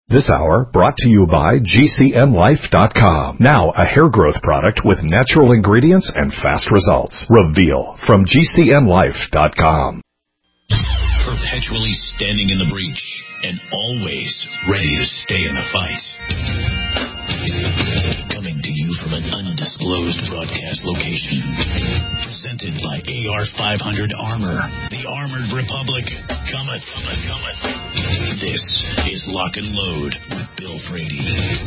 This hour brought to you by GCNlife.com. Now a hair growth product with natural ingredients and fast results. Reveal from GCNlife.com. Perpetually standing in the breach and always ready to stay in the fight. Coming to you from an undisclosed broadcast location. Presented by AR-500 Armor. The Armored Republic cometh. This is Lock and Load with Bill Frady.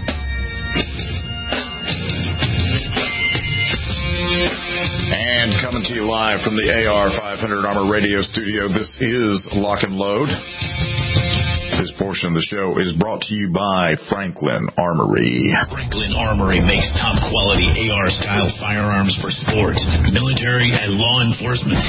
And coming to you live from the AR-500 Armor radio studio, this is Lock and Load. This portion of the show is brought to you by Franklin Armory. Franklin Armory makes top-quality AR-style firearms for sport, military, and law enforcement.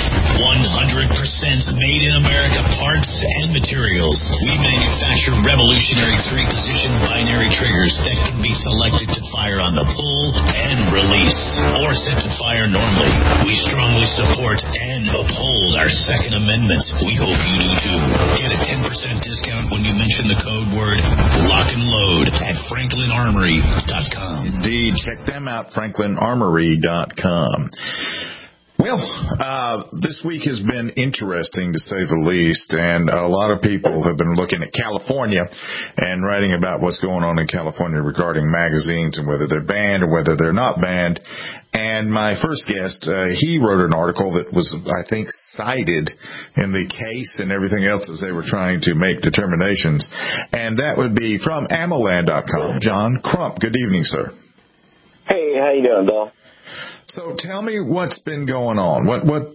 100% made in America parts and materials. We manufacture revolutionary three-position binary triggers that can be selected to fire on the pull and release, or set to fire normally. We strongly support and uphold our Second Amendment. We hope you do too. Get a 10% discount when you mention the code word Lock and Load at FranklinArmory.com. Indeed. Check them out, FranklinArmory.com. Well, this week has been interesting, to say the least, and a lot of people have been looking at California and writing about what's going on in California regarding magazines and whether they're banned or whether they're not banned. And my first guest, he wrote an article that was, I think, cited in the case and everything else as they were trying to make determinations. And that would be from Ammoland.com, John Crump. Good evening, sir. Hey, how you doing, Bill? So tell me what's been going on. What's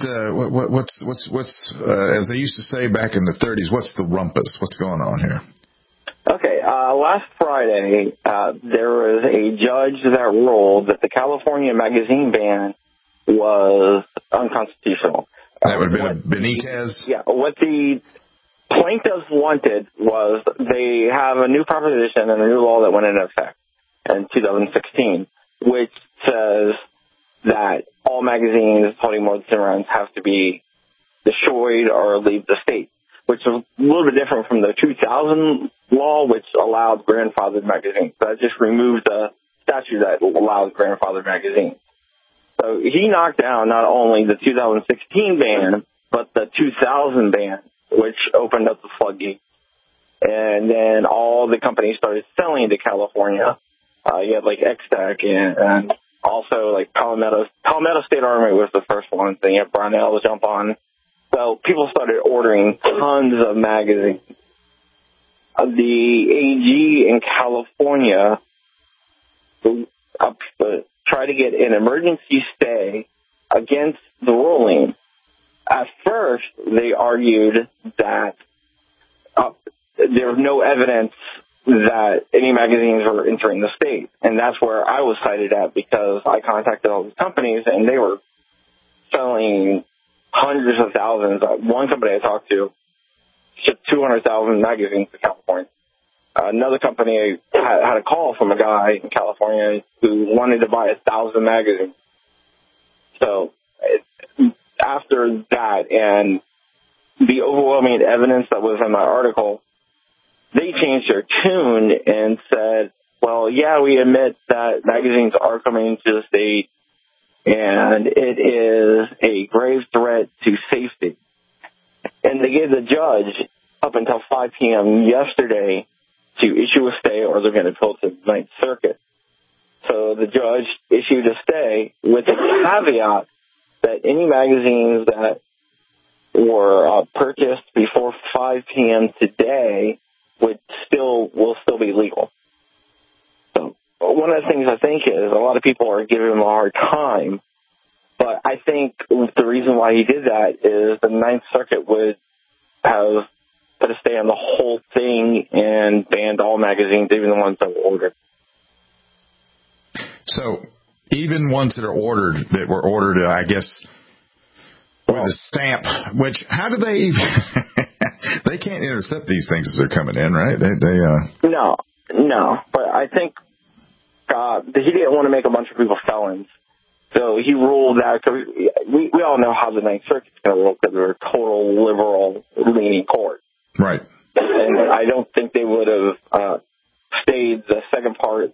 as they used to say back in the 30s, what's the rumpus? What's going on here? Okay, last Friday, there was a judge that ruled that the California magazine ban was unconstitutional. That would have been Benitez? Yeah, what the plaintiffs wanted was they have a new proposition and a new law that went into effect in 2016, which says that all magazines holding more than 10 rounds have to be destroyed or leave the state, which is a little bit different from the 2000 law, which allowed grandfathered magazines. That just removed the statute that allows grandfathered magazines. So he knocked down not only the 2016 ban, but the 2000 ban, which opened up the floodgates. And then all the companies started selling to California. You had like X-Tech and also like Palmetto State Armory was the first one. Then you had Brownell jump on. So people started ordering tons of magazines. The AG in California tried to get an emergency stay against the ruling. At first, they argued that there was no evidence that any magazines were entering the state. And that's where I was cited at, because I contacted all these companies and they were selling hundreds of thousands. One company I talked to shipped 200,000 magazines to California. Another company had a call from a guy in California who wanted to buy 1,000 magazines. So after that and the overwhelming evidence that was in my article, they changed their tune and said, well, yeah, we admit that magazines are coming into the state and it is a grave threat to safety. And they gave the judge up until 5 p.m. yesterday to issue a stay, or they're going to appeal to the Ninth Circuit. So the judge issued a stay with the caveat that any magazines that were purchased before 5 p.m. today will still be legal. So one of the things I think is a lot of people are giving him a hard time, but I think the reason why he did that is the Ninth Circuit would have put a stay on the whole thing and banned all magazines, even the ones that were ordered. So even ones that were ordered, I guess, with a stamp, which, how do they even, they can't intercept these things as they're coming in, right? No, but I think he didn't want to make a bunch of people felons. So he ruled that, cause we all know how the Ninth Circuit's going to rule, because they're a total liberal leaning court. Right. And I don't think they would have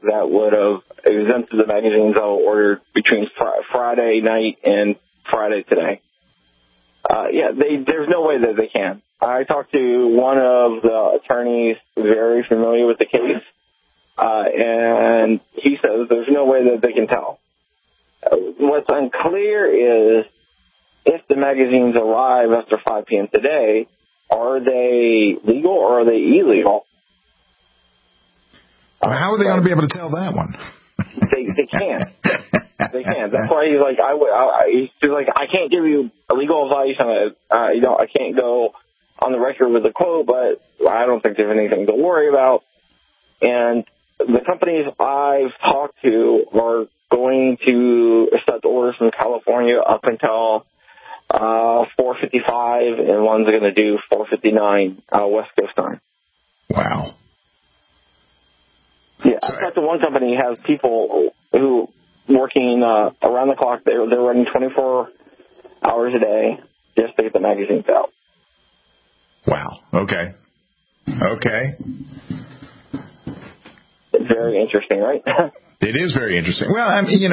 that would have exempted the magazines I ordered between Friday night and Friday today. There's no way that they can. I talked to one of the attorneys very familiar with the case, and he says there's no way that they can tell. What's unclear is if the magazines arrive after 5 p.m. today, are they legal or are they illegal? How are they going to be able to tell that one? They can't. They can't. That's why he's like, I can't give you legal advice, and I can't go on the record with a quote, but I don't think there's anything to worry about. And the companies I've talked to are going to accept orders from California up until 4:55, and one's going to do 4:59 West Coast time. Wow. Yeah, I talked to one company has people who working around the clock. They're running 24 hours a day just to get the magazines out. Wow. Okay. It's very interesting, right? It is very interesting. Well, I mean,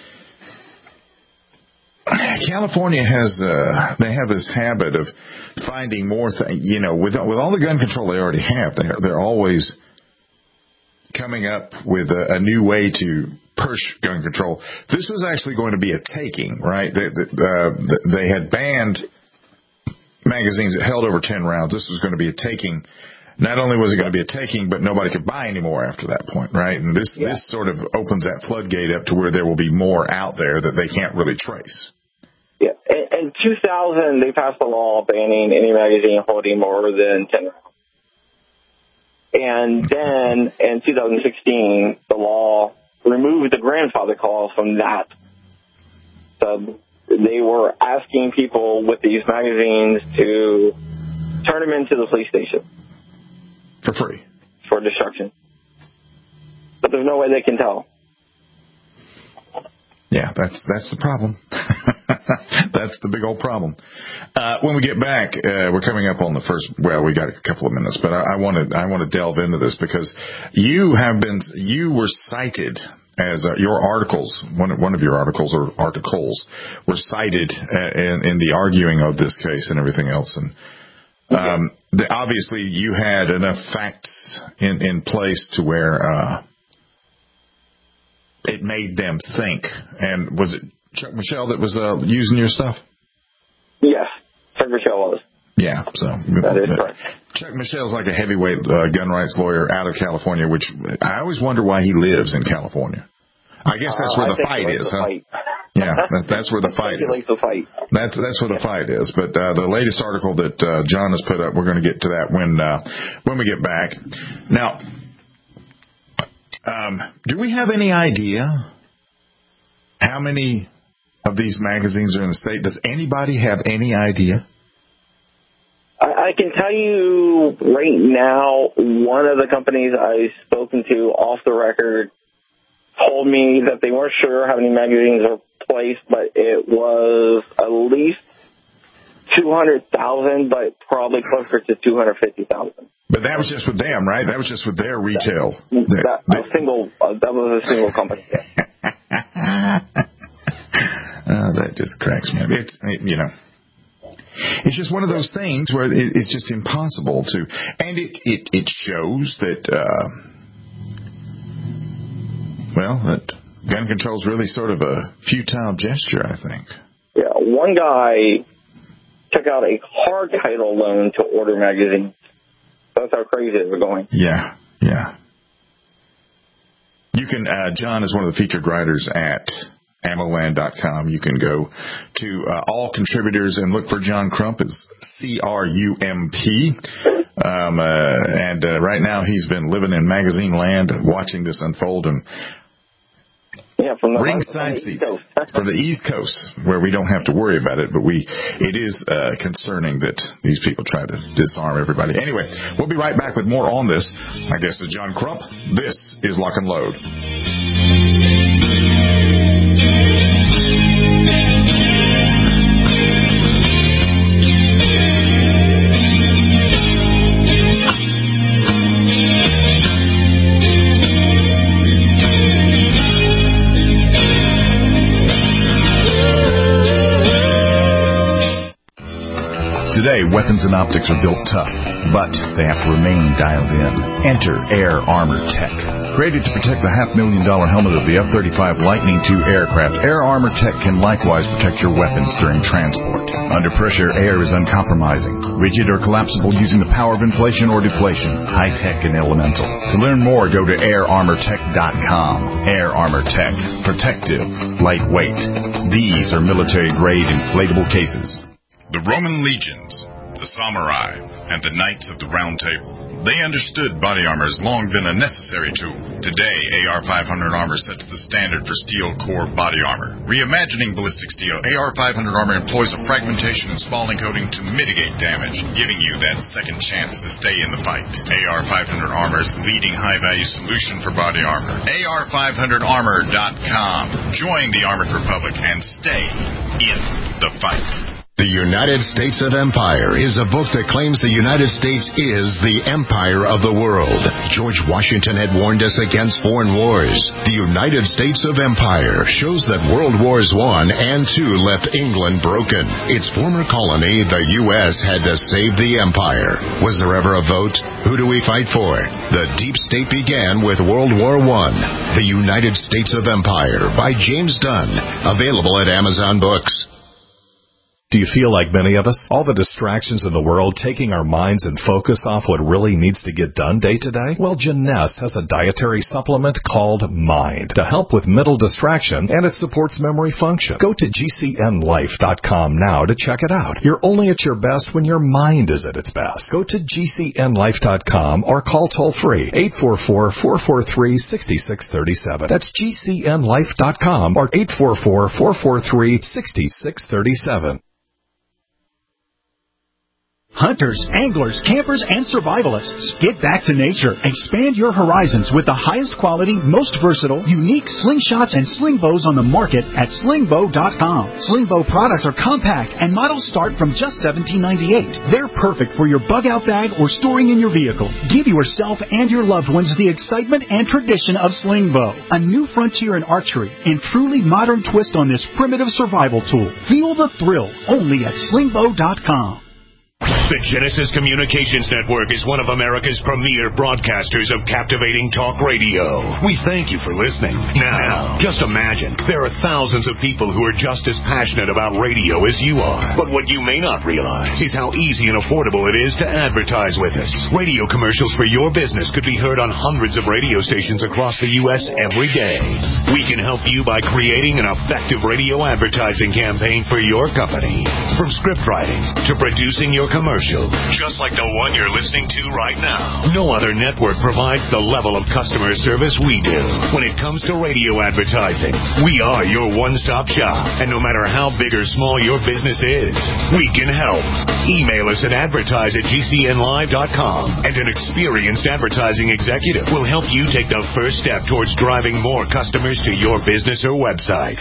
California they have this habit of finding more things. With all the gun control they already have, they're always coming up with a new way to push gun control. This was actually going to be a taking, right? They had banned magazines that held over 10 rounds. This was going to be a taking. Not only was it going to be a taking, but nobody could buy anymore after that point, right? And this sort of opens that floodgate up to where there will be more out there that they can't really trace. Yeah. In 2000, they passed a law banning any magazine holding more than 10 rounds. And then in 2016, the law removed the grandfather clause from that. So they were asking people with these magazines to turn them into the police station. For free. For destruction. But there's no way they can tell. Yeah, that's the problem. That's the big old problem. When we get back, we're coming up on the first. Well, we got a couple of minutes, but I want to delve into this because you were cited as your articles. One of your articles or articles were cited in the arguing of this case and everything else. And obviously, you had enough facts in place to where it made them think. And was it Chuck Michelle that was using your stuff? Yes, Chuck Michelle was. Yeah, so that is correct. Chuck Michelle's like a heavyweight gun rights lawyer out of California, which I always wonder why he lives in California. I guess that's where the fight is, huh? Yeah, that's where the fight is. That's where the fight is. But the latest article that John has put up, we're going to get to that when we get back. Now, do we have any idea how many of these magazines are in the state? Does anybody have any idea? I can tell you right now, one of the companies I've spoken to off the record told me that they weren't sure how many magazines are placed, but it was at least 200,000, but probably closer to 250,000. But that was just with them, right? That was just with their retail. That was a single company. That just cracks me up. It's just one of those things where it's just impossible to, and it shows that, that gun control is really sort of a futile gesture, I think. Yeah, one guy took out a car title loan to order magazines. That's how crazy it was going. Yeah. You can, John is one of the featured writers at AmmoLand.com. You can go to all contributors and look for John Crump. It's CRUMP. And right now he's been living in magazine land watching this unfold. And from the ringside seats from the East Coast, where we don't have to worry about it, but it is concerning that these people try to disarm everybody. Anyway, we'll be right back with more on this. I guess it's John Crump. This is Lock and Load. Today, weapons and optics are built tough, but they have to remain dialed in. Enter Air Armor Tech. Created to protect the $500,000 helmet of the F-35 Lightning II aircraft, Air Armor Tech can likewise protect your weapons during transport. Under pressure, air is uncompromising, rigid or collapsible using the power of inflation or deflation, high-tech and elemental. To learn more, go to airarmortech.com. Air Armor Tech. Protective. Lightweight. These are military-grade inflatable cases. The Roman legions, the samurai, and the knights of the Round Table. They understood body armor has long been a necessary tool. Today, AR-500 armor sets the standard for steel core body armor. Reimagining ballistic steel, AR-500 armor employs a fragmentation and spalling coating to mitigate damage, giving you that second chance to stay in the fight. AR-500 armor is the leading high-value solution for body armor. AR500armor.com. Join the Armored Republic and stay in the fight. The United States of Empire is a book that claims the United States is the empire of the world. George Washington had warned us against foreign wars. The United States of Empire shows that World Wars I and II left England broken. Its former colony, the U.S., had to save the empire. Was there ever a vote? Who do we fight for? The deep state began with World War I. The United States of Empire by James Dunn. Available at Amazon Books. Do you feel like many of us? All the distractions in the world taking our minds and focus off what really needs to get done day to day? Well, Jeunesse has a dietary supplement called Mind to help with mental distraction, and it supports memory function. Go to GCNlife.com now to check it out. You're only at your best when your mind is at its best. Go to GCNlife.com or call toll-free 844-443-6637. That's GCNlife.com or 844-443-6637. Hunters, anglers, campers, and survivalists. Get back to nature. Expand your horizons with the highest quality, most versatile, unique slingshots and sling bows on the market at slingbow.com. Slingbow products are compact and models start from just $17.98. They're perfect for your bug-out bag or storing in your vehicle. Give yourself and your loved ones the excitement and tradition of Slingbow, a new frontier in archery and truly modern twist on this primitive survival tool. Feel the thrill only at slingbow.com. The Genesis Communications Network is one of America's premier broadcasters of captivating talk radio. We thank you for listening. Now, just imagine, there are thousands of people who are just as passionate about radio as you are. But what you may not realize is how easy and affordable it is to advertise with us. Radio commercials for your business could be heard on hundreds of radio stations across the U.S. every day. We can help you by creating an effective radio advertising campaign for your company. From script writing to producing your commercial, just like the one you're listening to right now. No other network provides the level of customer service we do. When it comes to radio advertising, we are your one-stop shop. And no matter how big or small your business is, we can help. Email us at advertise@gcnlive.com, and an experienced advertising executive will help you take the first step towards driving more customers to your business or website.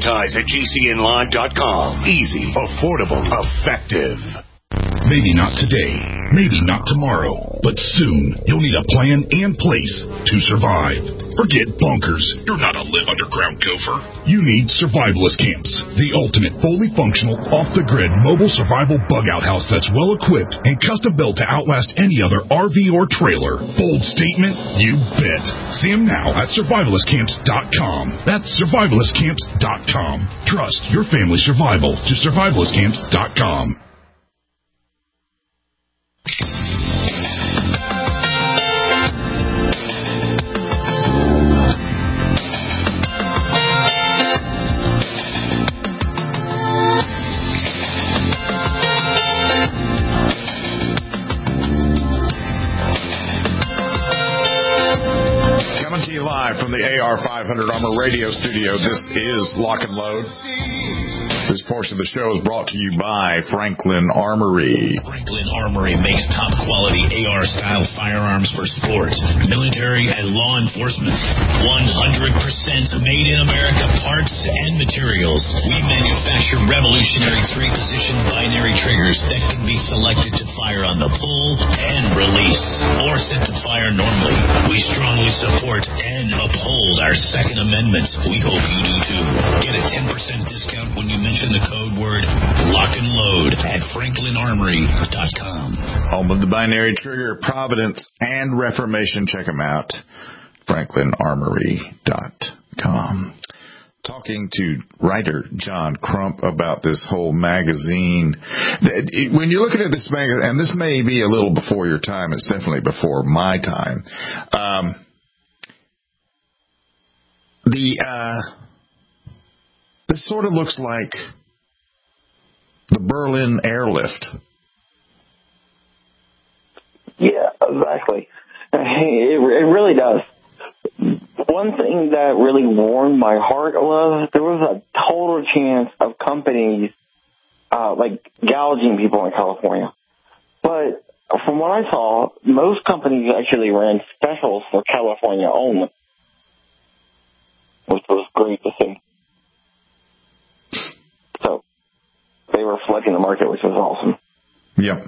Advertise@gcnlive.com. Easy, affordable, effective. Maybe not today, maybe not tomorrow, but soon you'll need a plan and place to survive. Forget bunkers. You're not a live underground gopher. You need survivalist camps, the ultimate fully functional, off-the-grid mobile survival bug-out house that's well-equipped and custom-built to outlast any other RV or trailer. Bold statement? You bet. See them now at survivalistcamps.com. That's survivalistcamps.com. Trust your family's survival to survivalistcamps.com. Coming to you live from the AR500 Armor Radio Studio, this is Lock and Load. This portion of the show is brought to you by Franklin Armory. Franklin Armory makes top-quality AR-style firearms for sports, military, and law enforcement. 100% made in America parts and materials. We manufacture revolutionary 3-position binary triggers that can be selected to fire on the pull and release, or set to fire normally. We strongly support and uphold our Second Amendment. We hope you do too. Get a 10% discount when you mention Mention the code word lock and load at franklinarmory.com. Home of the binary trigger, Providence and Reformation. Check them out. franklinarmory.com. Talking to writer John Crump about this whole magazine. When you're looking at this magazine, and this may be a little before your time, it's definitely before my time. This sort of looks like the Berlin airlift. Yeah, exactly. It really does. One thing that really warmed my heart was there was a total chance of companies gouging people in California. But from what I saw, most companies actually ran specials for California only, which was great to see. So they were flooding the market, which was awesome. Yep.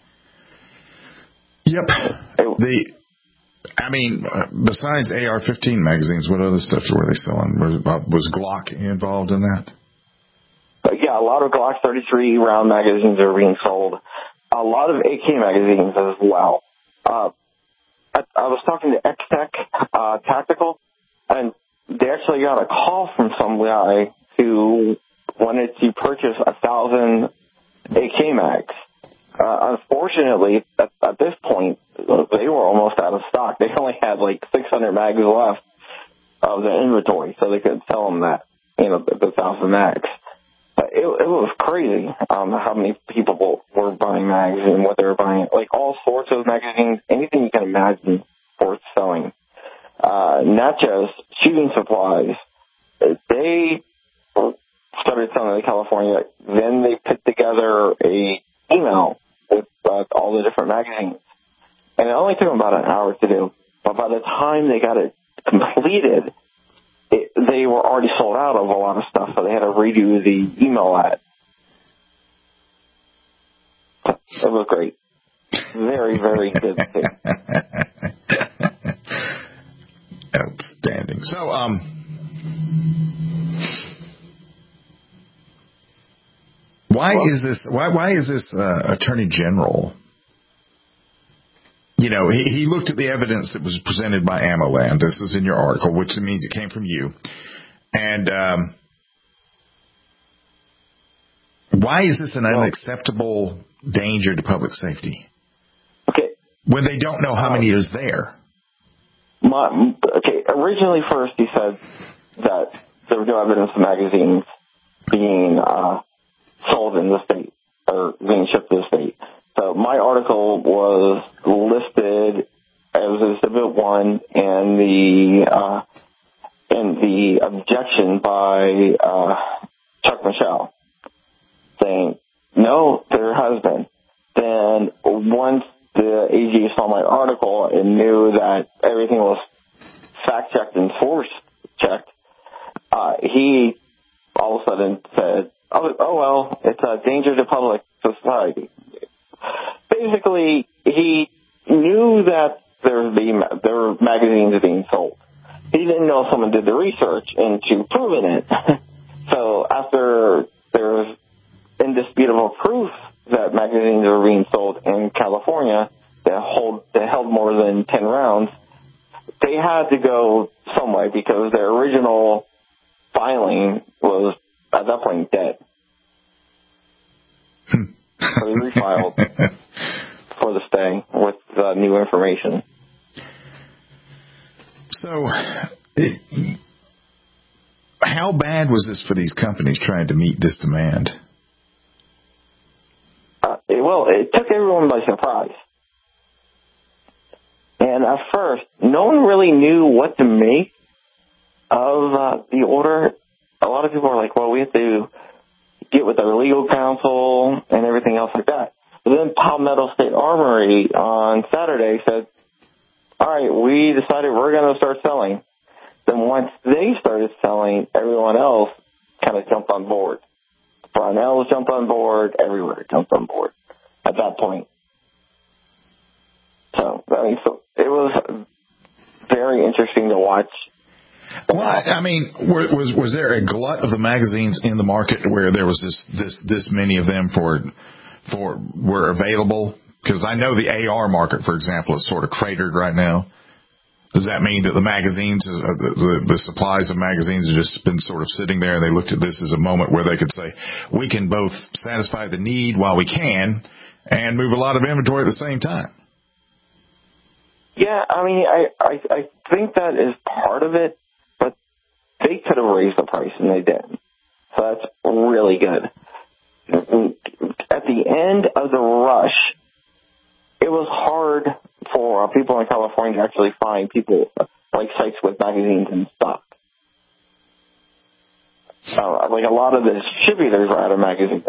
Besides AR-15 magazines, what other stuff were they selling? Was Glock involved in that? Yeah, a lot of Glock 33 round magazines are being sold. A lot of AK magazines as well. I was talking to X-Tech Tactical, and they actually got a call from some guy who wanted to purchase 1,000 AK mags. Unfortunately, at this point, they were almost out of stock. They only had 600 mags left of the inventory, so they could sell them the 1,000 mags. It was crazy how many people were buying mags and what they were buying. All sorts of magazines, anything you can imagine worth selling. Nachos, shooting supplies, they started selling in California. Then they put together a email with all the different magazines. And it only took them about an hour to do. But by the time they got it completed, they were already sold out of a lot of stuff, so they had to redo the email ad. It was great. Very, very good thing. Outstanding. So, why is this Attorney General? He looked at the evidence that was presented by AmmoLand. This is in your article, which means it came from you. And why is this an unacceptable danger to public safety? Okay. When they don't know how many is there. Originally, first he said that there was no evidence of magazines being sold in the state or being shipped to the state. So my article was listed as Exhibit 1 and the objection by Chuck Michelle saying, no, there has been. Then once the AG saw my article and knew that everything was fact-checked and source-checked, he all of a sudden said, oh well, it's a danger to public society. Basically, he knew that there were magazines being sold. He didn't know if someone did the research into proving it. So after there was indisputable proof that magazines were being sold in California that held more than 10 rounds, they had to go some way because their original filing was at that point dead. So they refiled for the stay with new information. So, how bad was this for these companies trying to meet this demand? It took everyone by surprise. And at first, no one really knew what to make of the order. A lot of people were like, well, we have to get with our legal counsel and everything else like that. But then Palmetto State Armory on Saturday said, all right, we decided we're going to start selling. Then once they started selling, everyone else kind of jumped on board. Brownells jumped on board. Everywhere jumped on board at that point. So it was very interesting to watch Well, I mean, was there a glut of the magazines in the market where there was this many of them were available? Because I know the AR market, for example, is sort of cratered right now. Does that mean that the magazines, the supplies of magazines have just been sort of sitting there, and they looked at this as a moment where they could say, we can both satisfy the need while we can and move a lot of inventory at the same time? Yeah, I mean, I think that is part of it, but they could have raised the price, and they didn't. So that's really good. At the end of the rush, it was hard for people in California to actually find like sites with magazines in stock. Like a lot of the distributors are out of magazines.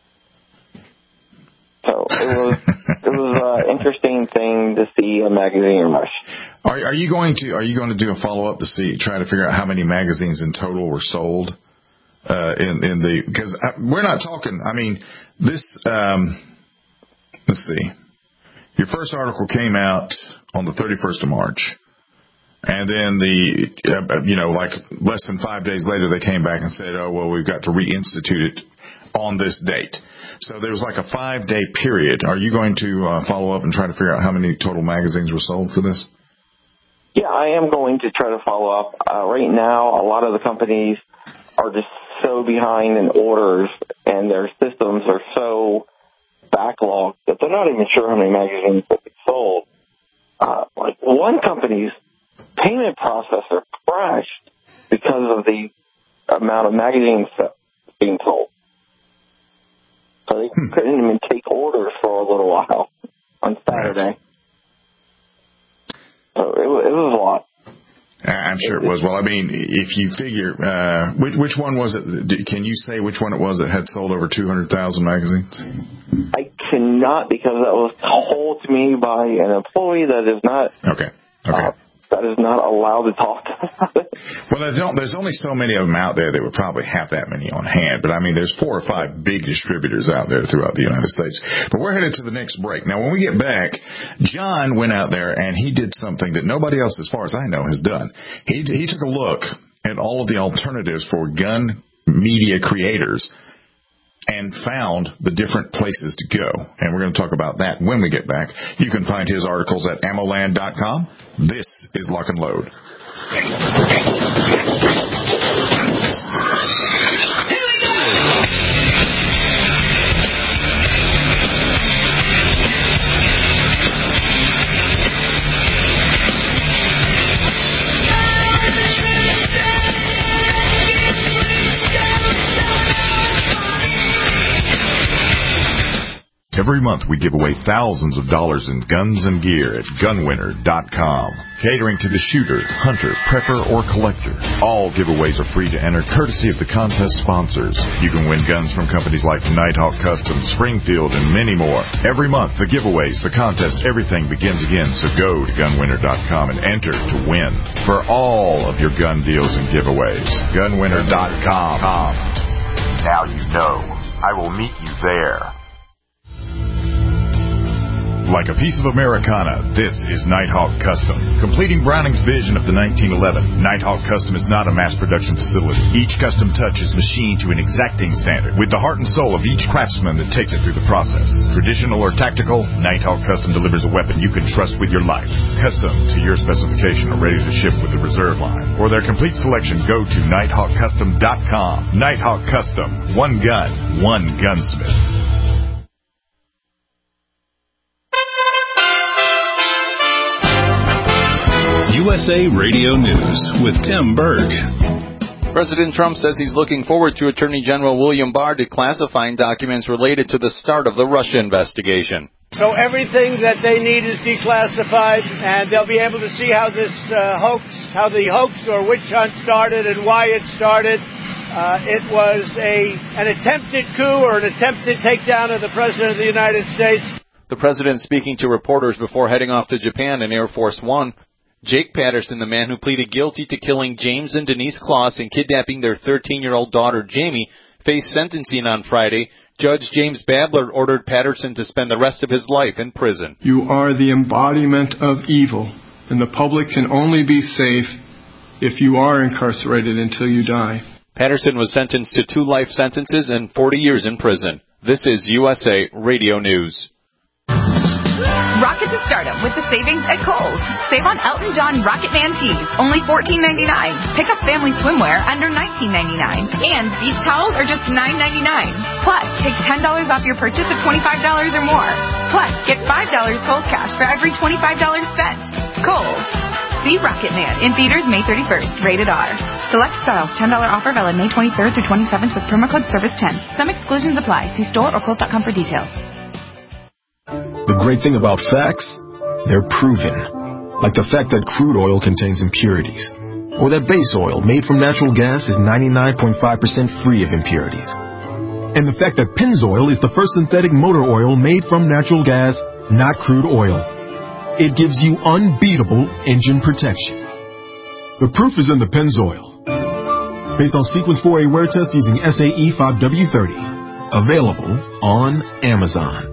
So it was an interesting thing to see a magazine rush. Are you going to do a follow up to try to figure out how many magazines in total were sold because we're not talking. I mean, this. Let's see. Your first article came out on the 31st of March, and then like less than 5 days later, they came back and said, "Oh well, we've got to reinstitute it on this date." So there was like a 5-day period. Are you going to follow up and try to figure out how many total magazines were sold for this? Yeah, I am going to try to follow up. Right now, a lot of the companies are just so behind in orders, and their systems are so backlogged that they're not even sure how many magazines will be sold. Like one company's payment processor crashed because of the amount of magazines being sold. So they couldn't even take orders for a little while on Saturday. So it was a lot. I'm sure it was. Well, I mean, if you figure, which one was it? Can you say which one it was that had sold over 200,000 magazines? I cannot, because that was told to me by an employee that is not. Okay. That is not allowed to talk about it. Well, there's only so many of them out there that would probably have that many on hand. But, I mean, there's 4 or 5 big distributors out there throughout the United States. But we're headed to the next break. Now, when we get back, John went out there and he did something that nobody else, as far as I know, has done. He took a look at all of the alternatives for gun media creators and found the different places to go. And we're going to talk about that when we get back. You can find his articles at ammoland.com. This is Lock and Load. Every month we give away thousands of dollars in guns and gear at gunwinner.com. Catering to the shooter, hunter, prepper, or collector. All giveaways are free to enter courtesy of the contest sponsors. You can win guns from companies like Nighthawk Customs, Springfield, and many more. Every month, the giveaways, the contests, everything begins again. So go to gunwinner.com and enter to win for all of your gun deals and giveaways. Gunwinner.com. Now you know. I will meet you there. Like a piece of Americana, this is Nighthawk Custom. Completing Browning's vision of the 1911, Nighthawk Custom is not a mass production facility. Each custom touch is machined to an exacting standard, with the heart and soul of each craftsman that takes it through the process. Traditional or tactical, Nighthawk Custom delivers a weapon you can trust with your life. Custom to your specification or ready to ship with the reserve line. For their complete selection, go to nighthawkcustom.com. Nighthawk Custom. One gun, one gunsmith. USA Radio News with Tim Berg. President Trump says he's looking forward to Attorney General William Barr declassifying documents related to the start of the Russia investigation. So everything that they need is declassified, and they'll be able to see how the hoax or witch hunt started and why it started. It was an attempted coup or an attempted takedown of the President of the United States. The President speaking to reporters before heading off to Japan in Air Force One. Jake Patterson, the man who pleaded guilty to killing James and Denise Kloss and kidnapping their 13-year-old daughter, Jamie, faced sentencing on Friday. Judge James Babler ordered Patterson to spend the rest of his life in prison. You are the embodiment of evil, and the public can only be safe if you are incarcerated until you die. Patterson was sentenced to 2 life sentences and 40 years in prison. This is USA Radio News. Rocket to stardom with the savings at Kohl's. Save on Elton John Rocket Man tees, only $14.99. Pick up family swimwear under $19.99. And beach towels are just $9.99. Plus, take $10 off your purchase of $25 or more. Plus, get $5 Kohl's cash for every $25 spent. Kohl's. See Rocket Man in theaters May 31st. Rated R. Select styles. $10 offer valid May 23rd through 27th with promo code SERVICE10. Some exclusions apply. See store or Kohl's.com for details. The great thing about facts, they're proven. Like the fact that crude oil contains impurities. Or that base oil made from natural gas is 99.5% free of impurities. And the fact that Pennzoil is the first synthetic motor oil made from natural gas, not crude oil. It gives you unbeatable engine protection. The proof is in the Pennzoil. Based on Sequence 4A wear test using SAE 5W30. Available on Amazon.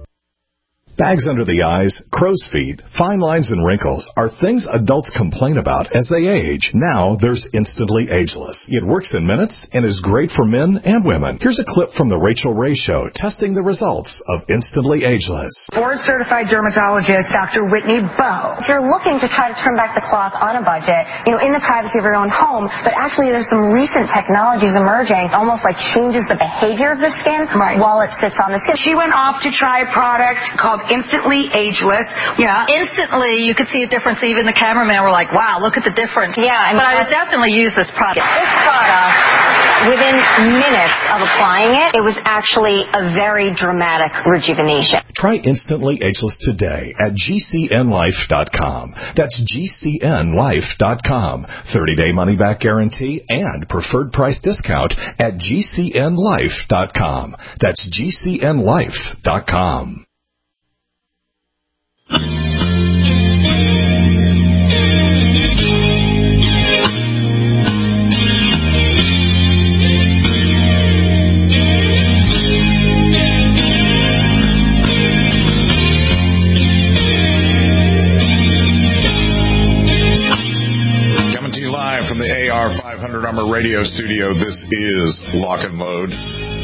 Bags under the eyes, crow's feet, fine lines, and wrinkles are things adults complain about as they age. Now there's Instantly Ageless. It works in minutes and is great for men and women. Here's a clip from The Rachel Ray Show testing the results of Instantly Ageless. Board-certified dermatologist Dr. Whitney Bowe. If you're looking to try to trim back the cloth on a budget, in the privacy of your own home, but actually there's some recent technologies emerging, almost like changes the behavior of the skin while it sits on the skin. She went off to try a product called Instantly Ageless. Yeah. Instantly, you could see a difference. Even the cameraman were like, wow, look at the difference. Yeah. But I would definitely use this product. This product, within minutes of applying it, it was actually a very dramatic rejuvenation. Try Instantly Ageless today at GCNlife.com. That's GCNlife.com. 30-day money-back guarantee and preferred price discount at GCNlife.com. That's GCNlife.com. Coming to you live from the AR 500 Armor Radio Studio, this is Lock and Load.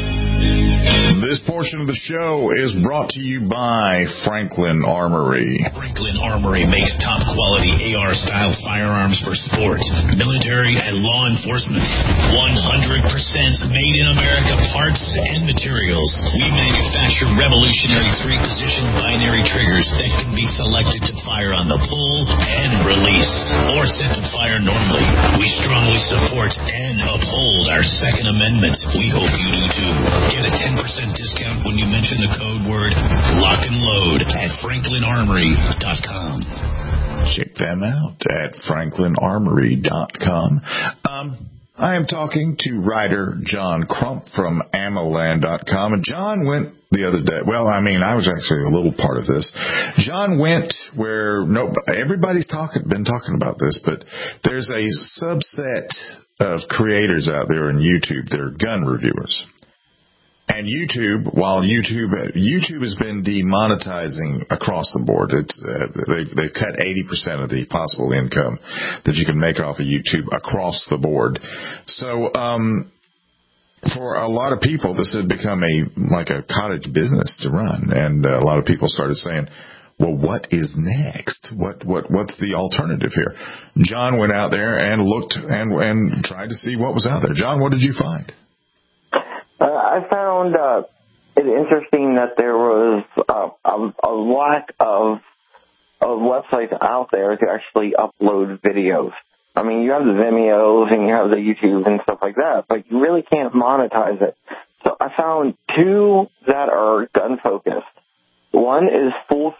This portion of the show is brought to you by Franklin Armory. Franklin Armory makes top-quality AR-style firearms for sport, military, and law enforcement. 100% made in America parts and materials. We manufacture revolutionary 3-position binary triggers that can be selected to fire on the pull and release, or set to fire normally. We strongly support and uphold our Second Amendment. We hope you do too. Get a 10% discount when you mention the code word Lock and Load at franklinarmory.com. Check them out at franklinarmory.com. I am talking to writer John Crump from AmmoLand.com, and John went the other day. Well, I was actually a little part of this. John went where everybody's been talking about this, but there's a subset of creators out there on YouTube. They're gun reviewers. And YouTube, while YouTube has been demonetizing across the board. They've cut 80% of the possible income that you can make off of YouTube across the board. So, for a lot of people, this had become like a cottage business to run, and a lot of people started saying, well, what is next? What's the alternative here? John went out there and looked and tried to see what was out there. John, what did you find? I found it interesting that there was a lack of websites out there to actually upload videos. You have the Vimeos and you have the YouTube and stuff like that, but you really can't monetize it. So I found 2 that are gun-focused. One is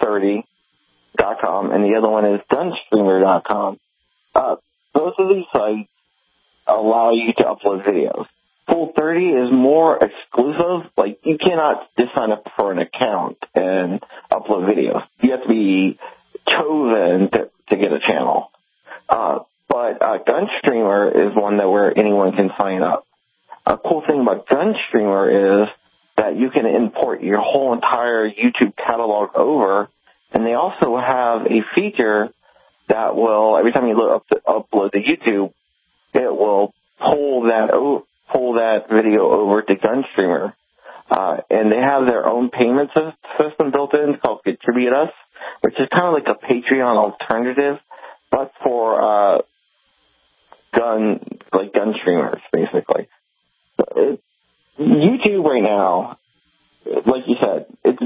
Full30.com and the other one is Gunstreamer.com. Both of these sites allow you to upload videos. Full30 is more exclusive. Like, you cannot just sign up for an account and upload videos. You have to be chosen to get a channel. But Gunstreamer is one where anyone can sign up. A cool thing about Gunstreamer is that you can import your whole entire YouTube catalog over, and they also have a feature that will, every time you upload to YouTube, it will pull that video over to GunStreamer. And they have their own payment system built in called Contribute Us, which is kind of like a Patreon alternative, but for gun streamers, basically. YouTube right now, like you said,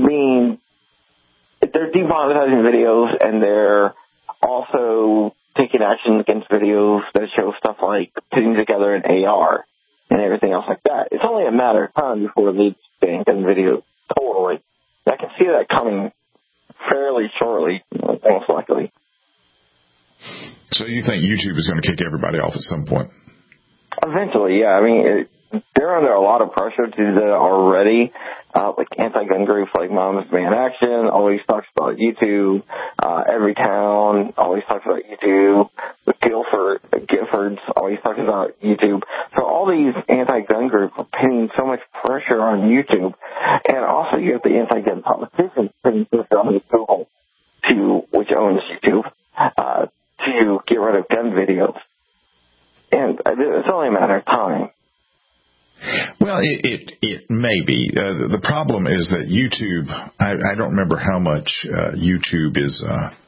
they're demonetizing videos, and they're also taking action against videos that show stuff like putting together an AR and everything else like that. It's only a matter of time before they ban gun videos totally. I can see that coming fairly shortly, most likely. So you think YouTube is going to kick everybody off at some point? Eventually, yeah. I mean, they're under a lot of pressure to do that already. Like anti-gun groups like Mama's Man Action always talks about YouTube. Every Town always talks about YouTube. The Giffords always talks about YouTube. So all these anti-gun groups are putting so much pressure on YouTube. And also you have the anti-gun politicians putting pressure on Google, which owns YouTube, to get rid of gun videos. And it's only a matter of time. Well, it may be. The problem is that YouTube, I don't remember how much YouTube is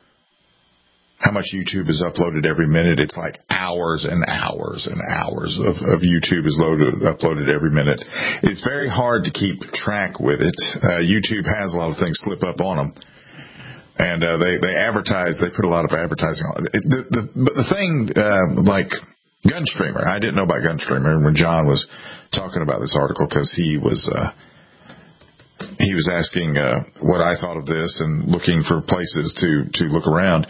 uploaded every minute. It's like hours and hours and hours of YouTube is uploaded every minute. It's very hard to keep track with it. YouTube has a lot of things slip up on them. And they advertise, they put a lot of advertising on it. But the thing, like GunStreamer, I didn't know about GunStreamer when John was talking about this article, because he was asking what I thought of this and looking for places to look around.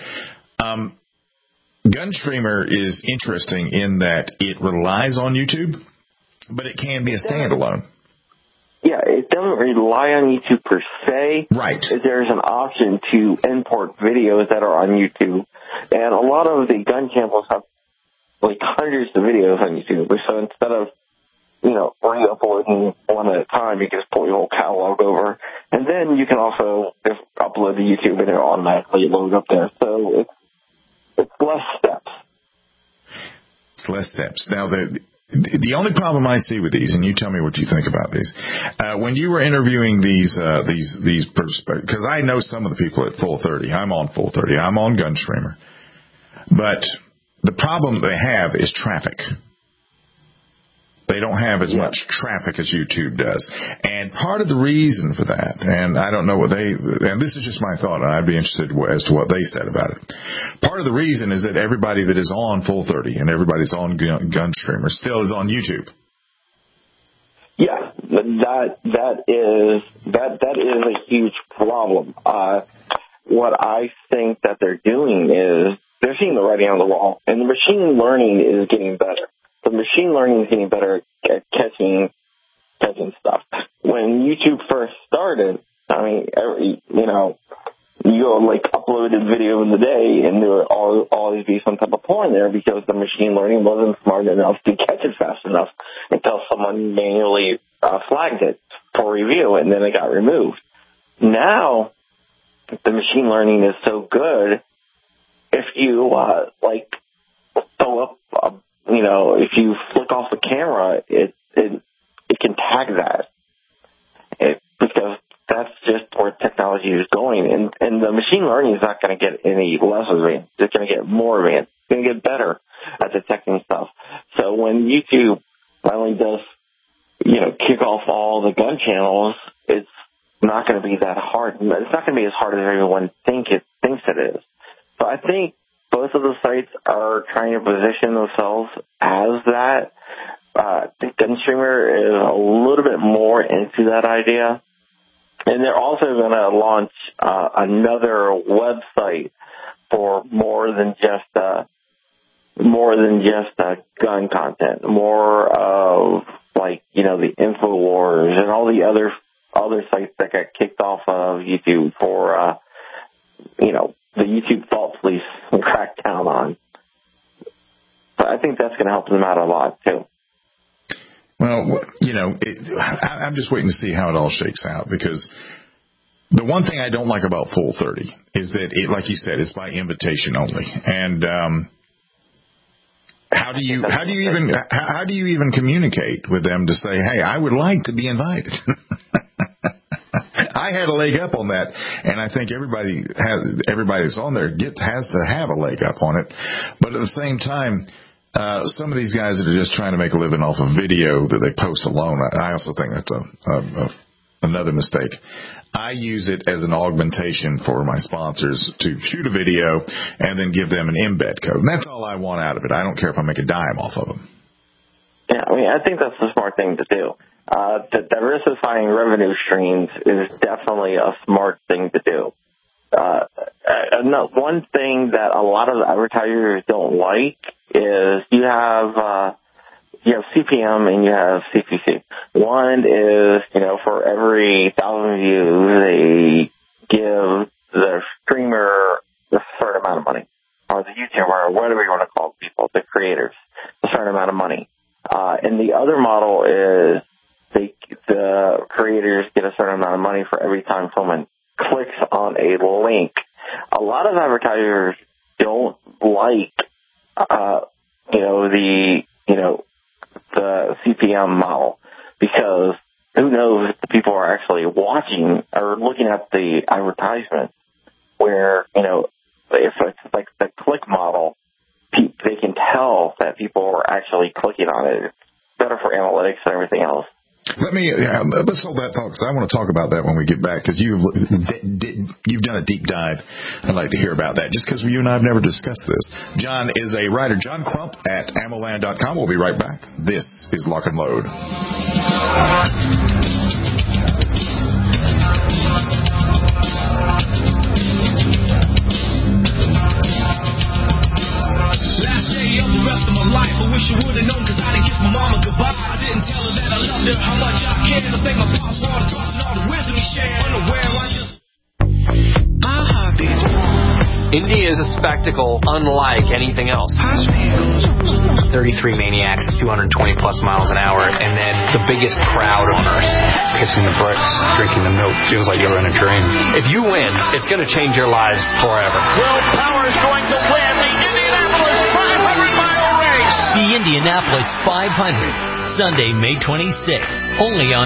GunStreamer is interesting in that it relies on YouTube, but it can be a standalone. Yeah, it doesn't rely on YouTube per se. Right. There's an option to import videos that are on YouTube. And a lot of the gun channels have like hundreds of videos on YouTube. So instead of, re-uploading one at a time, you can just pull your whole catalog over. And then you can also just upload to YouTube and it'll automatically load up there. So it's less steps. It's less steps. Now, the only problem I see with these, and you tell me what you think about these, when you were interviewing these, because I know some of the people at Full 30. I'm on Full 30. I'm on GunStreamer. But the problem they have is traffic. They don't have as much traffic as YouTube does. And part of the reason for that, and I don't know and this is just my thought, and I'd be interested as to what they said about it. Part of the reason is that everybody that is on Full 30 and everybody's on GunStreamer still is on YouTube. Yeah, that is a huge problem. What I think that they're doing is they're seeing the writing on the wall, and the machine learning is getting better. The machine learning is getting better at catching stuff. When YouTube first started, I mean, you upload a video in the day, and there would always be some type of porn there because the machine learning wasn't smart enough to catch it fast enough until someone manually flagged it for review, and then it got removed. Now, the machine learning is so good, if you throw up if you flick off the camera, it can tag that. Because that's just where technology is going. And the machine learning is not going to get any less advanced. It's going to get more advanced. It's going to get better at detecting stuff. So when YouTube finally does, kick off all the gun channels, it's not going to be that hard. It's not going to be as hard as everyone thinks it is. So I think both of the sites are trying to position themselves as that. The GunStreamer is a little bit more into that idea. And they're also going to launch another website for more than just gun content, more of the InfoWars and all the other sites that got kicked off of YouTube for the YouTube Thought Police cracked down on. But I think that's going to help them out a lot too. Well, I'm just waiting to see how it all shakes out, because The one thing I don't like about Full 30 is that it, like you said, it's by invitation only. And how do you even communicate with them to say, hey, I would like to be invited? I had a leg up on that, and I think everybody that's on there has to have a leg up on it. But at the same time, some of these guys that are just trying to make a living off of video that they post alone, I also think that's another mistake. I use it as an augmentation for my sponsors to shoot a video and then give them an embed code. And that's all I want out of it. I don't care if I make a dime off of them. Yeah, I mean, I think that's the smart thing to do. The diversifying revenue streams is definitely a smart thing to do. One thing that a lot of advertisers don't like is you have CPM and you have CPC. One is, for every 1,000 views, they give the streamer a certain amount of money, or the YouTuber, or whatever you want to call people, the creators, a certain amount of money. And the other model is the creators get a certain amount of money for every time someone clicks on a link. A lot of advertisers don't like, the CPM model, because who knows if the people are actually watching or looking at the advertisement, where, if it's like the click model, they can tell that people are actually clicking on it. It's better for analytics and everything else. Let's hold that thought, because I want to talk about that when we get back, because you've done a deep dive. I'd like to hear about that, just because you and I have never discussed this. John is a writer. John Crump at AmmoLand.com. We'll be right back. This is Lock and Load. Last day of the rest of my life, I wish I would have known, because I didn't kiss my mama goodbye. I didn't tell her that I loved her, how much I cared. I thank my pops for all the trust and all the wisdom he shared. Unaware, I just... My heartbeat. India is a spectacle unlike anything else. 33 maniacs, 220 plus miles an hour, and then the biggest crowd on earth. Kissing the bricks, drinking the milk, feels like you're in a dream. If you win, it's going to change your lives forever. Will Power is going to win the Indianapolis 500-mile race. The Indianapolis 500, Sunday, May 26th, only on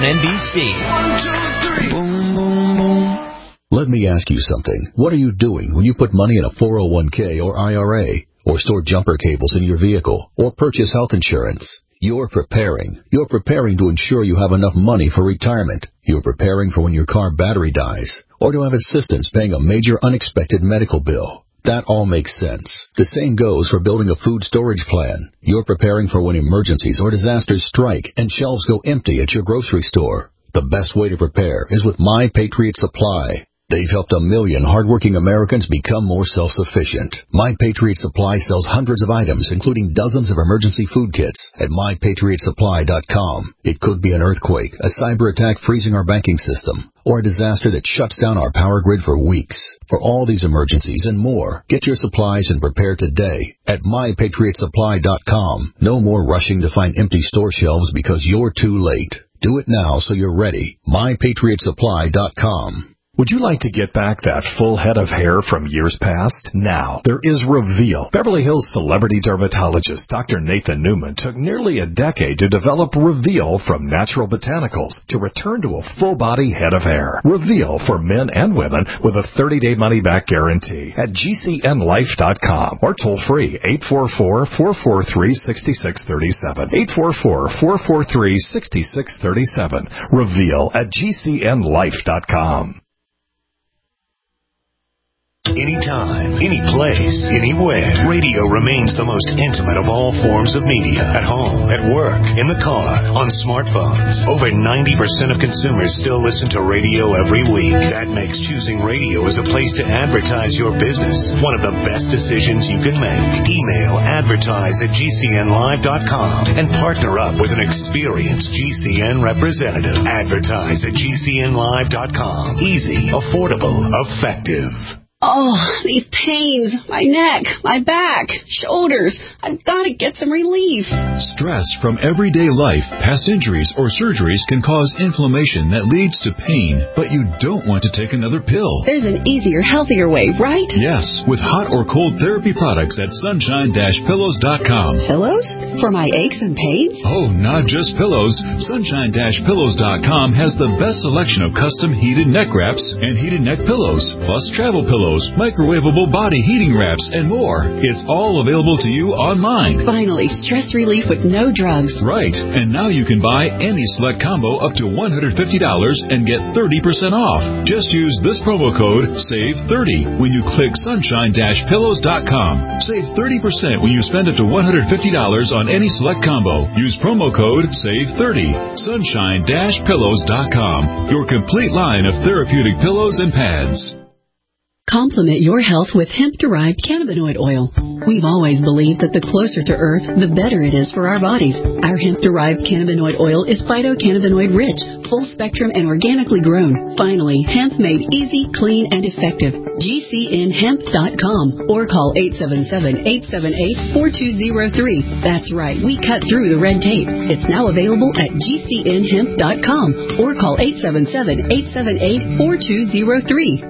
NBC. 1, 2, 3. Boom, boom, boom. Let me ask you something. What are you doing when you put money in a 401k or IRA, or store jumper cables in your vehicle, or purchase health insurance? You're preparing. You're preparing to ensure you have enough money for retirement. You're preparing for when your car battery dies, or to have assistance paying a major unexpected medical bill. That all makes sense. The same goes for building a food storage plan. You're preparing for when emergencies or disasters strike and shelves go empty at your grocery store. The best way to prepare is with My Patriot Supply. They've helped 1 million hardworking Americans become more self-sufficient. My Patriot Supply sells hundreds of items, including dozens of emergency food kits at MyPatriotSupply.com. It could be an earthquake, a cyber attack freezing our banking system, or a disaster that shuts down our power grid for weeks. For all these emergencies and more, get your supplies and prepare today at MyPatriotSupply.com. No more rushing to find empty store shelves because you're too late. Do it now so you're ready. MyPatriotSupply.com. Would you like to get back that full head of hair from years past? Now, there is Reveal. Beverly Hills celebrity dermatologist Dr. Nathan Newman took nearly a decade to develop Reveal from natural botanicals to return to a full-body head of hair. Reveal for men and women with a 30-day money-back guarantee at GCNlife.com or toll-free 844-443-6637. 844-443-6637. Reveal at GCNlife.com. Anytime, any place, anywhere. Radio remains the most intimate of all forms of media. At home, at work, in the car, on smartphones. Over 90% of consumers still listen to radio every week. That makes choosing radio as a place to advertise your business one of the best decisions you can make. Email advertise@GCNlive.com and partner up with an experienced GCN representative. Advertise@GCNlive.com. Easy, affordable, effective. Oh, these pains, my neck, my back, shoulders. I've got to get some relief. Stress from everyday life, past injuries, or surgeries can cause inflammation that leads to pain, but you don't want to take another pill. There's an easier, healthier way, right? Yes, with hot or cold therapy products at sunshine-pillows.com. Pillows? For my aches and pains? Oh, not just pillows. Sunshine-pillows.com has the best selection of custom heated neck wraps and heated neck pillows, plus travel pillows, microwavable body heating wraps, and more. It's all available to you online. Finally, stress relief with no drugs. Right, and now you can buy any select combo up to $150 and get 30% off. Just use this promo code SAVE30 when you click sunshine-pillows.com. Save 30% when you spend up to $150 on any select combo. Use promo code SAVE30. Sunshine-pillows.com. Your complete line of therapeutic pillows and pads. Complement your health with hemp-derived cannabinoid oil. We've always believed that the closer to Earth, the better it is for our bodies. Our hemp-derived cannabinoid oil is phytocannabinoid-rich, full-spectrum, and organically grown. Finally, hemp made easy, clean, and effective. GCNhemp.com or call 877-878-4203. That's right, we cut through the red tape. It's now available at GCNhemp.com or call 877-878-4203.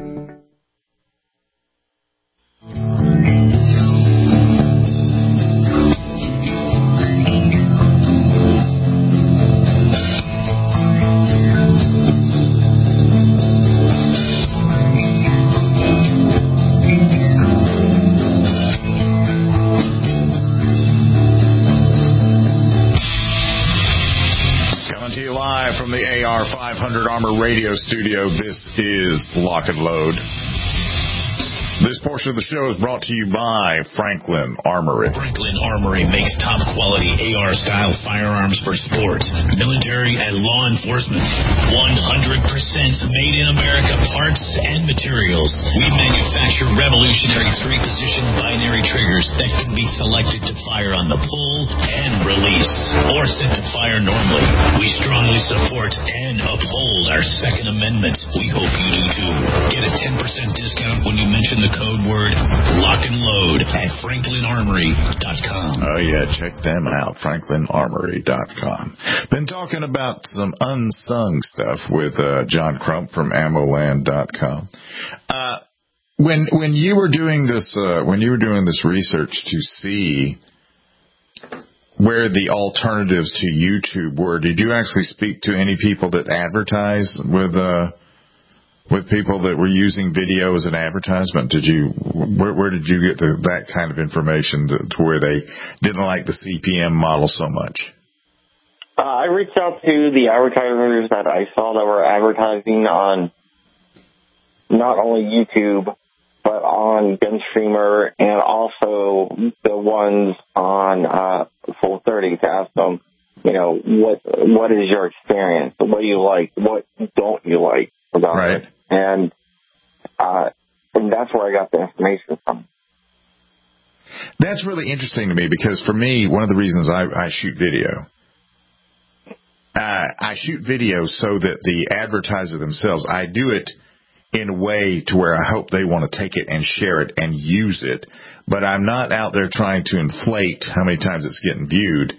From the AR500 Armor Radio Studio, this is Lock and Load. This portion of the show is brought to you by Franklin Armory. Franklin Armory makes top-quality AR-style firearms for sport, military, and law enforcement. 100% made in America parts and materials. We manufacture revolutionary 3-position binary triggers that can be selected to fire on the pull and release, or set to fire normally. We strongly support and uphold our Second Amendment. We hope you do too. Get a 10% discount when you mention the code word Lock and Load at FranklinArmory.com. Oh yeah, check them out, FranklinArmory.com. Been talking about some unsung stuff with John Crump from AmmoLand.com. When you were doing this research to see where the alternatives to YouTube were, did you actually speak to any people that advertise with people that were using video as an advertisement? Where did you get that kind of information to where they didn't like the CPM model so much? I reached out to the advertisers that I saw that were advertising on not only YouTube, but on GunStreamer and also the ones on Full 30 to ask them, what is your experience? What do you like? What don't you like about it? And that's where I got the information from. That's really interesting to me because for me, one of the reasons I shoot video, I shoot video so that the advertiser themselves, I do it in a way to where I hope they want to take it and share it and use it, but I'm not out there trying to inflate how many times it's getting viewed.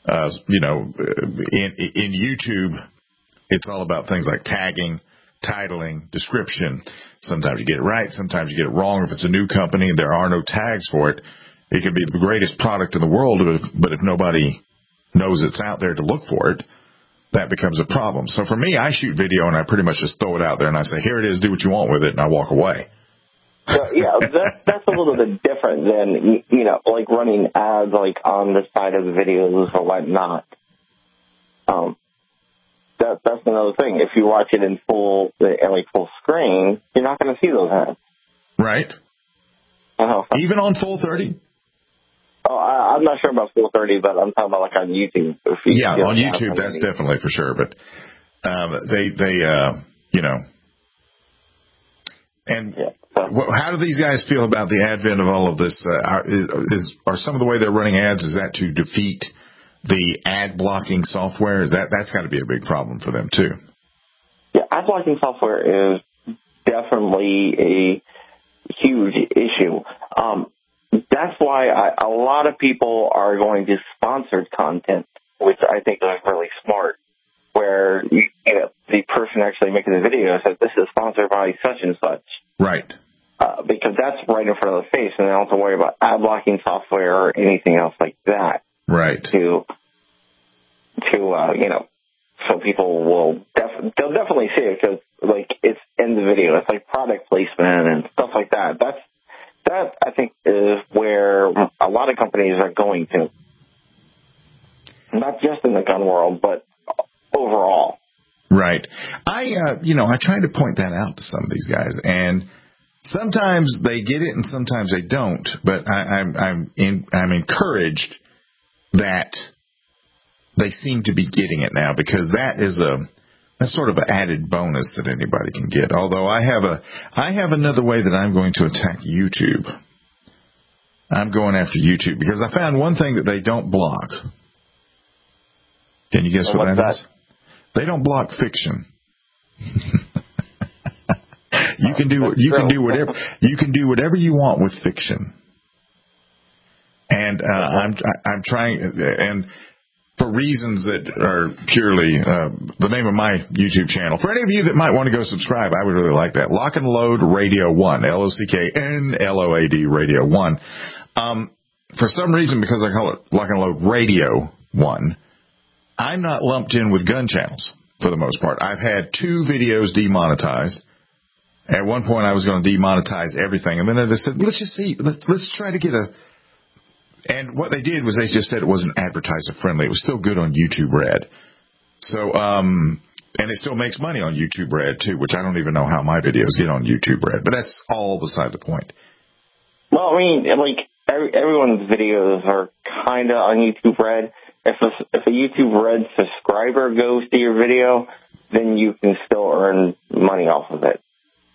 In YouTube, it's all about things like tagging, titling, description. Sometimes you get it right, sometimes you get it wrong. If it's a new company and there are no tags for it, it could be the greatest product in the world, but if nobody knows it's out there to look for it, that becomes a problem. So for me, I shoot video and I pretty much just throw it out there and I say, here it is, do what you want with it, and I walk away. So, yeah, that's a little bit different than, like running ads like on the side of the videos or whatnot. That's another thing. If you watch it in full screen, you're not going to see those ads. Right. Even on Full 30? Oh, I'm not sure about Full 30, but I'm talking about like on YouTube. Yeah, on YouTube, that's definitely for sure. But how do these guys feel about the advent of all of this? Are some of the way they're running ads, is that to defeat the ad blocking software? That's got to be a big problem for them too. Yeah, ad blocking software is definitely huge issue. That's why a lot of people are going to sponsored content, which I think is really smart, where the person actually making the video says, this is sponsored by such and such. Right. Because that's right in front of the face, and they don't have to worry about ad blocking software or anything else like that. Right. To so people will they'll definitely see it because like it's in the video. It's like product placement and stuff like that. That I think is where a lot of companies are going to, not just in the gun world, but overall. Right. I try to point that out to some of these guys, and sometimes they get it and sometimes they don't. But I'm encouraged that they seem to be getting it now, because that's sort of an added bonus that anybody can get. Although I have another way that I'm going to attack YouTube. I'm going after YouTube because I found one thing that they don't block. Can you guess what that is? They don't block fiction. You can do whatever you want with fiction. And I'm trying, and for reasons that are purely the name of my YouTube channel. For any of you that might want to go subscribe, I would really like that. Lock and Load Radio 1, LOCKNLOAD Radio 1. For some reason, because I call it Lock and Load Radio 1, I'm not lumped in with gun channels for the most part. I've had 2 videos demonetized. At one point, I was going to demonetize everything, and then I just said, let's just see. Let's try to get a... And what they did was they just said it wasn't advertiser friendly. It was still good on YouTube Red. So, and it still makes money on YouTube Red too, which I don't even know how my videos get on YouTube Red. But that's all beside the point. Well, I mean, like everyone's videos are kind of on YouTube Red. If a YouTube Red subscriber goes to your video, then you can still earn money off of it.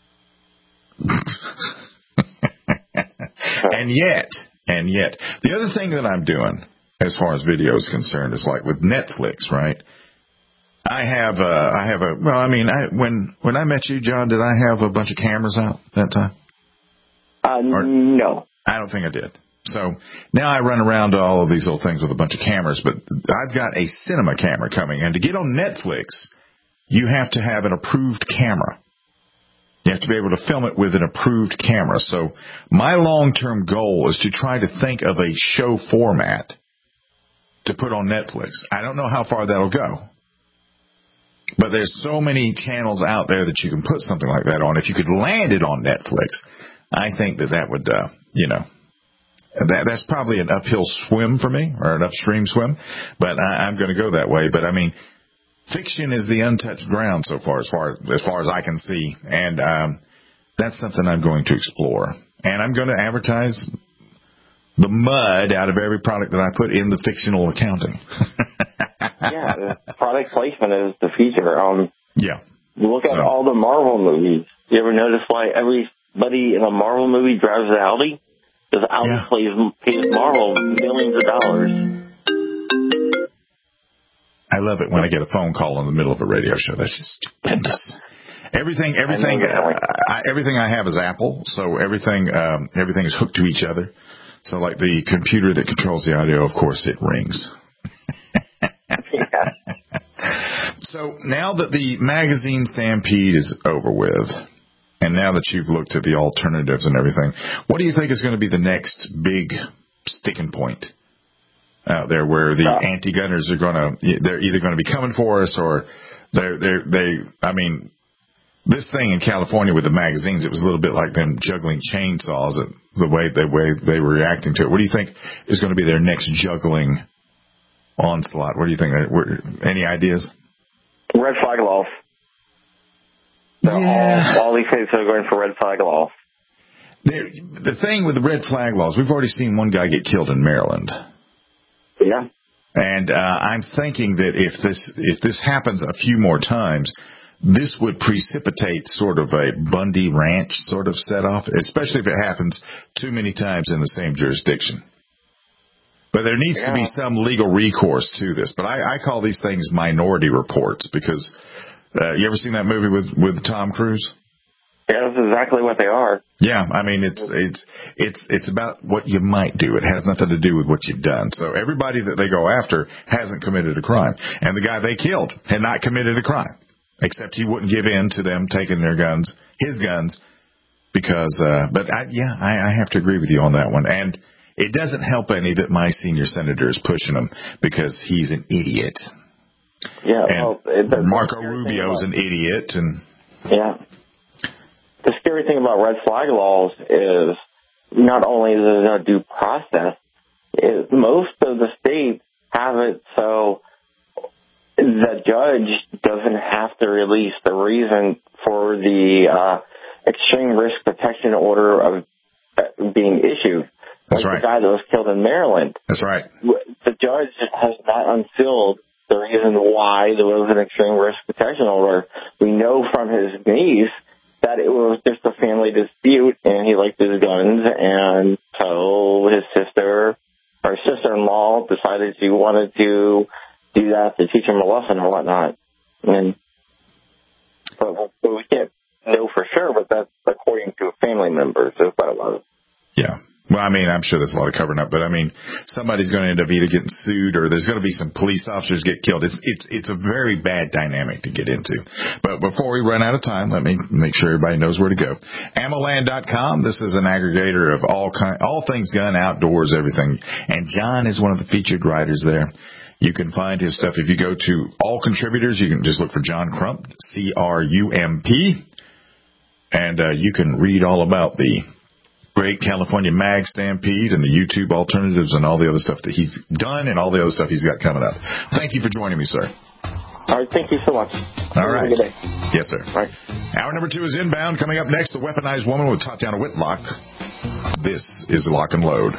And yet, the other thing that I'm doing as far as video is concerned is like with Netflix, right? When I met you, John, did I have a bunch of cameras out that time? No. I don't think I did. So now I run around to all of these little things with a bunch of cameras, but I've got a cinema camera coming, and to get on Netflix, you have to have an approved camera. You have to be able to film it with an approved camera. So my long-term goal is to try to think of a show format to put on Netflix. I don't know how far that'll go. But there's so many channels out there that you can put something like that on. If you could land it on Netflix, I think that would, that's probably an uphill swim for me, or an upstream swim. But I'm going to go that way. But, I mean, fiction is the untouched ground so far, as far as I can see, and that's something I'm going to explore. And I'm going to advertise the mud out of every product that I put in the fictional accounting. Yeah, product placement is the feature. Yeah. Look at all the Marvel movies. You ever notice why everybody in a Marvel movie drives an Audi? Because Audi pays Marvel millions of dollars. I love it when I get a phone call in the middle of a radio show. That's just stupendous. Everything I have is Apple, so everything is hooked to each other. So like the computer that controls the audio, of course, it rings. So now that the magazine stampede is over with, and now that you've looked at the alternatives and everything, what do you think is going to be the next big sticking point out there where the anti-gunners they're either going to be coming for us, or this thing in California with the magazines, it was a little bit like them juggling chainsaws, the way they were reacting to it. What do you think is going to be their next juggling onslaught? What do you think? Any ideas? Red flag laws. All these states are going for red flag laws. The thing with the red flag laws, we've already seen one guy get killed in Maryland. Yeah. And I'm thinking that if this happens a few more times, this would precipitate sort of a Bundy Ranch sort of set-off, especially if it happens too many times in the same jurisdiction. But there needs to be some legal recourse to this. But I call these things minority reports because you ever seen that movie with Tom Cruise? Yeah, that's exactly what they are. Yeah, I mean, it's about what you might do. It has nothing to do with what you've done. So everybody that they go after hasn't committed a crime. And the guy they killed had not committed a crime, except he wouldn't give in to them taking their guns, his guns, because, I have to agree with you on that one. And it doesn't help any that my senior senator is pushing him because he's an idiot. Yeah, and Marco Rubio's an idiot. And yeah. The scary thing about red flag laws is not only is there no due process, most of the states have it so the judge doesn't have to release the reason for the extreme risk protection order of being issued. That's right. The guy that was killed in Maryland. That's right. The judge has not unsealed the reason why there was an extreme risk protection order. We know from his niece that it was just a family dispute, and he liked his guns, and so his sister-in-law decided she wanted to do that to teach him a lesson or whatnot. But we can't know for sure, but that's according to a family member, so that was. Yeah. Well, I mean, I'm sure there's a lot of covering up, but I mean, somebody's going to end up either getting sued or there's going to be some police officers get killed. It's a very bad dynamic to get into. But before we run out of time, let me make sure everybody knows where to go. Ammoland.com. This is an aggregator of all things gun, outdoors, everything. And John is one of the featured writers there. You can find his stuff if you go to all contributors. You can just look for John Crump, CRUMP, and you can read all about the Great California Mag Stampede and the YouTube alternatives and all the other stuff that he's done and all the other stuff he's got coming up. Thank you for joining me, sir. All right, thank you so much. All right. Have a good day. Yes, sir. All right. Hour number 2 is inbound. Coming up next, the weaponized woman with Tatiana Whitlock. This is Lock and Load.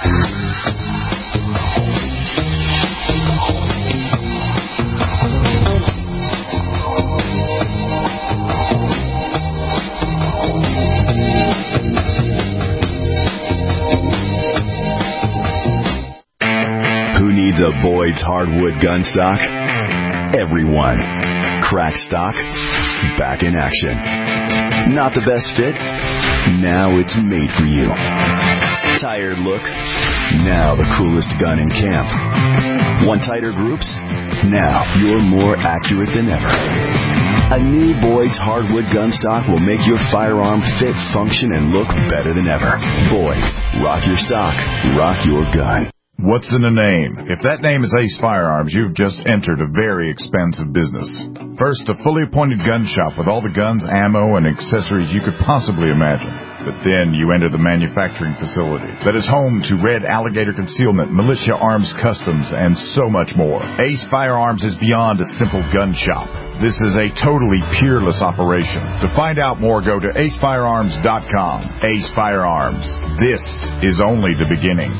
Needs a Boyd's hardwood gun stock? Everyone. Crack stock, back in action. Not the best fit? Now it's made for you. Tired look? Now the coolest gun in camp. Want tighter groups? Now you're more accurate than ever. A new Boyd's hardwood gun stock will make your firearm fit, function, and look better than ever. Boyd's. Rock your stock. Rock your gun. What's in a name? If that name is Ace Firearms, you've just entered a very expansive business. First, a fully appointed gun shop with all the guns, ammo, and accessories you could possibly imagine. But then you enter the manufacturing facility that is home to Red Alligator Concealment, Militia Arms Customs, and so much more. Ace Firearms is beyond a simple gun shop. This is a totally peerless operation. To find out more, go to acefirearms.com. Ace Firearms. This is only the beginning.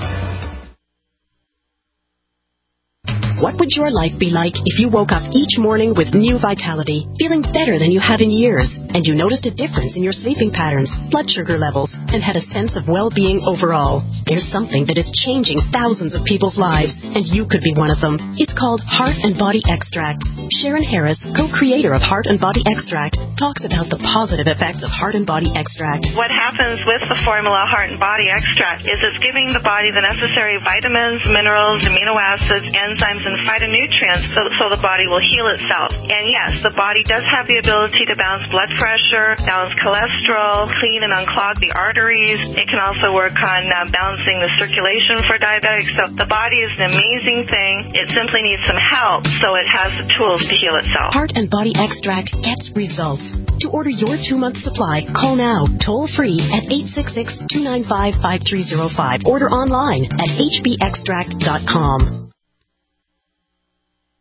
What would your life be like if you woke up each morning with new vitality, feeling better than you have in years, and you noticed a difference in your sleeping patterns, blood sugar levels, and had a sense of well-being overall? There's something that is changing thousands of people's lives, and you could be one of them. It's called Heart and Body Extract. Sharon Harris, co-creator of Heart and Body Extract, talks about the positive effects of Heart and Body Extract. What happens with the formula Heart and Body Extract is it's giving the body the necessary vitamins, minerals, amino acids, enzymes, and phytonutrients so the body will heal itself. And yes, the body does have the ability to balance blood pressure, balance cholesterol, clean and unclog the arteries. It can also work on balancing the circulation for diabetics. So the body is an amazing thing. It simply needs some help so it has the tools to heal itself. Heart and Body Extract gets results. To order your 2-month supply, call now, toll free at 866-295-5305. Order online at hbextract.com.